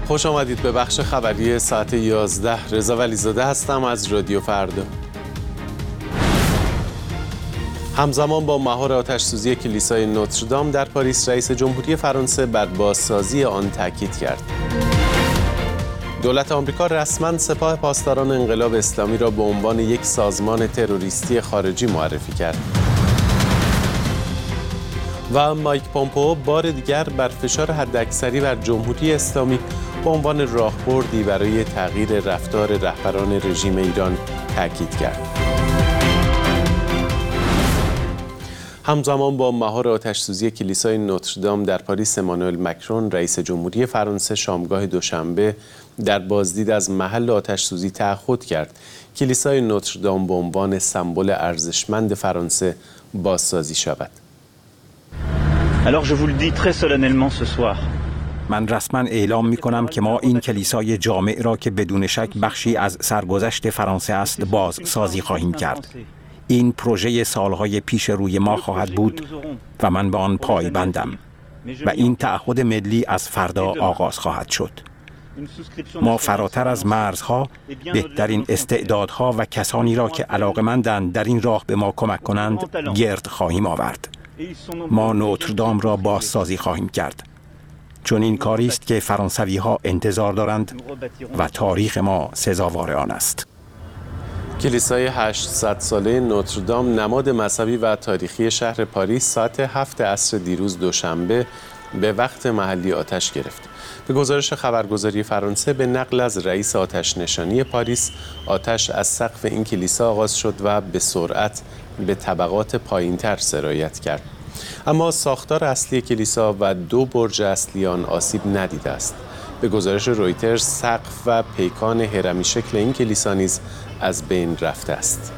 خوش آمدید به بخش خبری ساعت 11. رضا ولیزاده هستم از رادیو فردا. همزمان با مهار آتش‌سوزی کلیسای نوتردام در پاریس، رئیس جمهوری فرانسه بر بازسازی آن تاکید کرد. دولت آمریکا رسما سپاه پاسداران انقلاب اسلامی را به عنوان یک سازمان تروریستی خارجی معرفی کرد. و مایک پومپئو بار دیگر بر فشار حداکثری بر جمهوری اسلامی به عنوان راهبردی برای تغییر رفتار رهبران رژیم ایران تاکید کرد. همزمان با مهار آتش‌سوزی کلیسای نوتردام در پاریس، امانوئل مکرون رئیس جمهوری فرانسه شامگاه دوشنبه در بازدید از محل آتش‌سوزی تعهد کرد کلیسای نوتردام به عنوان سمبل ارزشمند فرانسه بازسازی شود. Alors je vous le dis très solennellement ce soir. من رسما اعلام می کنم که ما این کلیسای جامع را که بدون شک بخشی از سرگذشت فرانسه است بازسازی خواهیم کرد. این پروژه سالهای پیش روی ما خواهد بود و من به آن پایبندم و این تعهد ملی از فردا آغاز خواهد شد. ما فراتر از مرزها بهترین استعدادها و کسانی را که علاقه‌مندند در این راه به ما کمک کنند گرد خواهیم آورد. ما نوتردام را بازسازی خواهیم کرد، چون این کاری است که فرانسوی‌ها انتظار دارند و تاریخ ما سزاوار آن است. کلیسای 800 ساله نوتردام نماد مذهبی و تاریخی شهر پاریس ساعت 7 عصر دیروز دوشنبه به وقت محلی آتش گرفت. به گزارش خبرگزاری فرانسه به نقل از رئیس آتش نشانی پاریس، آتش از سقف این کلیسا آغاز شد و به سرعت به طبقات پایین‌تر سرایت کرد. اما ساختار اصلی کلیسا و 2 برج اصلی آن آسیب ندیده است. به گزارش رویترز، سقف و پیکان هرمی شکل این کلیسا نیز از بین رفته است.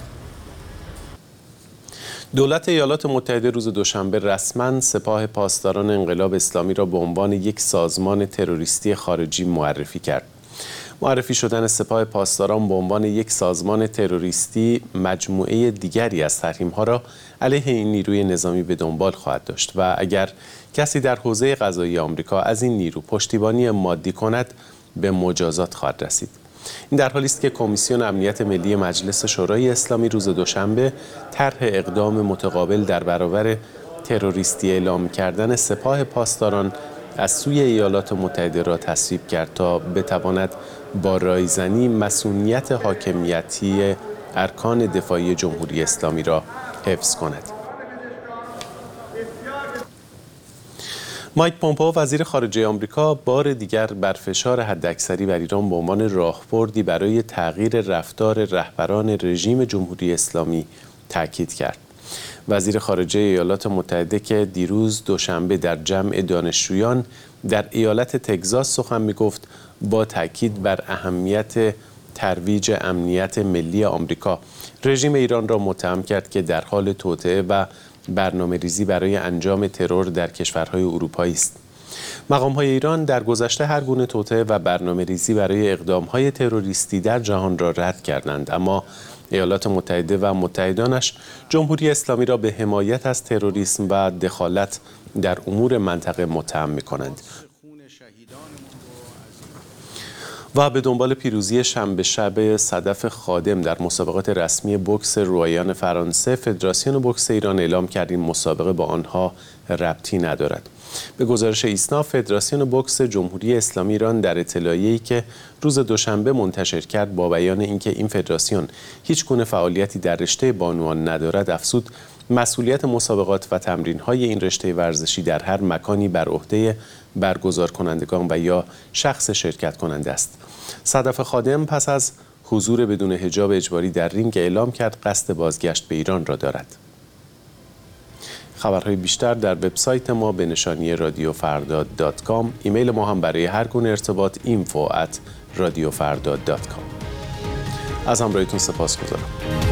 دولت ایالات متحده روز دوشنبه رسما سپاه پاسداران انقلاب اسلامی را به عنوان یک سازمان تروریستی خارجی معرفی کرد. معرفی شدن سپاه پاسداران به عنوان یک سازمان تروریستی مجموعه دیگری از تحریم‌ها را علیه این نیروی نظامی به دنبال خواهد داشت و اگر کسی در حوزه قضایی آمریکا از این نیرو پشتیبانی مادی کند به مجازات خواهد رسید. این در حالی است که کمیسیون امنیت ملی مجلس شورای اسلامی روز دوشنبه طرح اقدام متقابل در برابر تروریستی اعلام کردن سپاه پاسداران از سوی ایالات متحده را تصویب کرد تا بتواند با رایزنی مصونیت حاکمیتی ارکان دفاعی جمهوری اسلامی را حفظ کند. مایک پومپئو وزیر خارجه آمریکا بار دیگر بر فشار حداکثری بر ایران به عنوان راهبردی برای تغییر رفتار رهبران رژیم جمهوری اسلامی تاکید کرد. وزیر خارجه ایالات متحده که دیروز دوشنبه در جمع دانشجویان در ایالت تگزاس سخن می‌گفت، با تاکید بر اهمیت ترویج امنیت ملی آمریکا رژیم ایران را متهم کرد که در حال توطئه و برنامه‌ریزی برای انجام ترور در کشورهای اروپایی است. مقام‌های ایران در گذشته هر گونه توطئه و برنامه‌ریزی برای اقدام‌های تروریستی در جهان را رد کردند، اما ایالات متحده و متحدانش جمهوری اسلامی را به حمایت از تروریسم و دخالت در امور منطقه متهم می‌کنند. و به دنبال پیروزی شنبه شب صدف خادم در مسابقات رسمی بوکس رویان فرانسه، فدراسیون بوکس ایران اعلام کرد این مسابقه با آنها ربطی ندارد. به گزارش ایسنا، فدراسیون بوکس جمهوری اسلامی ایران در اطلاعیه‌ای که روز دوشنبه منتشر کرد با بیان اینکه این فدراسیون هیچ گونه فعالیتی در رشته بانوان ندارد، افزود مسئولیت مسابقات و تمرین‌های این رشته ورزشی در هر مکانی بر عهده برگزار کنندگان و یا شخص شرکت کننده است. صدف خادم پس از حضور بدون حجاب اجباری در رینگ اعلام کرد قصد بازگشت به ایران را دارد. خبرهای بیشتر در وبسایت ما به نشانی radiofarda.com. ایمیل ما هم برای هر گونه ارتباط info@radiofarda.com. از همراهیتون سپاسگزارم.